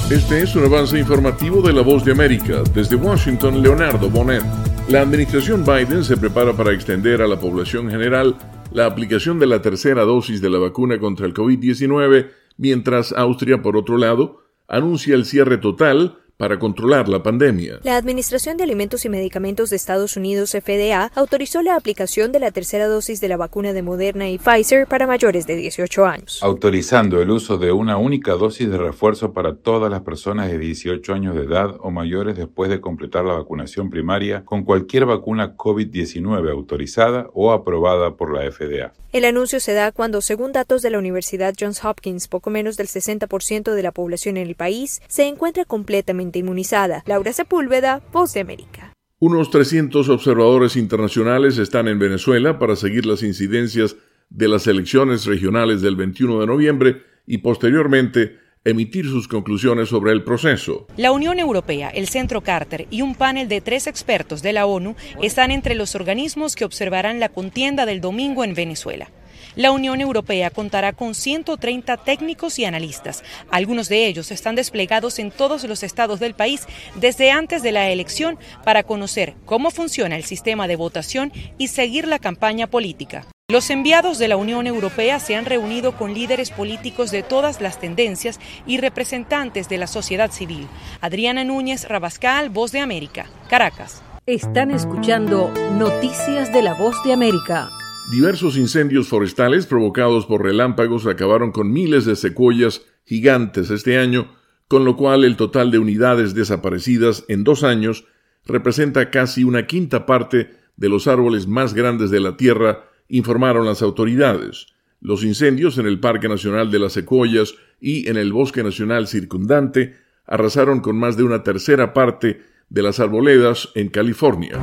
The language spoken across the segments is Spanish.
Este es un avance informativo de La Voz de América. Desde Washington, Leonardo Bonet. La administración Biden se prepara para extender a la población general la aplicación de la tercera dosis de la vacuna contra el COVID-19, mientras Austria, por otro lado, anuncia el cierre total para controlar la pandemia. La Administración de Alimentos y Medicamentos de Estados Unidos, FDA, autorizó la aplicación de la tercera dosis de la vacuna de Moderna y Pfizer para mayores de 18 años. Autorizando el uso de una única dosis de refuerzo para todas las personas de 18 años de edad o mayores después de completar la vacunación primaria con cualquier vacuna COVID-19 autorizada o aprobada por la FDA. El anuncio se da cuando, según datos de la Universidad Johns Hopkins, poco menos del 60% de la población en el país se encuentra completamente inmunizada. Laura Sepúlveda, Voz de América. Unos 300 observadores internacionales están en Venezuela para seguir las incidencias de las elecciones regionales del 21 de noviembre y posteriormente emitir sus conclusiones sobre el proceso. La Unión Europea, el Centro Carter y un panel de 3 expertos de la ONU están entre los organismos que observarán la contienda del domingo en Venezuela. La Unión Europea contará con 130 técnicos y analistas. Algunos de ellos están desplegados en todos los estados del país desde antes de la elección para conocer cómo funciona el sistema de votación y seguir la campaña política. Los enviados de la Unión Europea se han reunido con líderes políticos de todas las tendencias y representantes de la sociedad civil. Adriana Núñez Rabascal, Voz de América, Caracas. Están escuchando Noticias de la Voz de América. Diversos incendios forestales provocados por relámpagos acabaron con miles de secuoyas gigantes este año, con lo cual el total de unidades desaparecidas en 2 años representa casi una quinta parte de los árboles más grandes de la Tierra, informaron las autoridades. Los incendios en el Parque Nacional de las Secuoyas y en el Bosque Nacional circundante arrasaron con más de una tercera parte de las arboledas en California.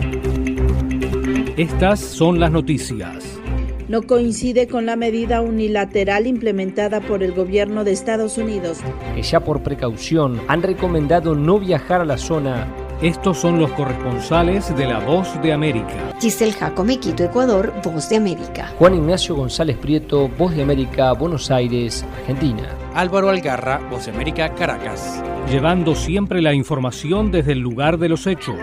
Estas son las noticias. No coincide con la medida unilateral implementada por el gobierno de Estados Unidos, que ya por precaución han recomendado no viajar a la zona. Estos son los corresponsales de La Voz de América. Giselle Jacome, Quito, Ecuador, Voz de América. Juan Ignacio González Prieto, Voz de América, Buenos Aires, Argentina. Álvaro Algarra, Voz de América, Caracas. Llevando siempre la información desde el lugar de los hechos.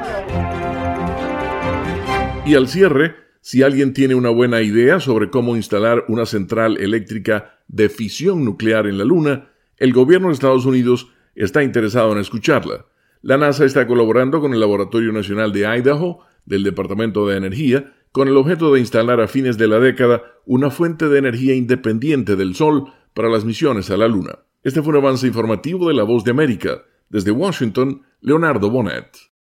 Y al cierre, si alguien tiene una buena idea sobre cómo instalar una central eléctrica de fisión nuclear en la Luna, el gobierno de Estados Unidos está interesado en escucharla. La NASA está colaborando con el Laboratorio Nacional de Idaho, del Departamento de Energía, con el objeto de instalar a fines de la década una fuente de energía independiente del Sol para las misiones a la Luna. Este fue un avance informativo de La Voz de América. Desde Washington, Leonardo Bonet.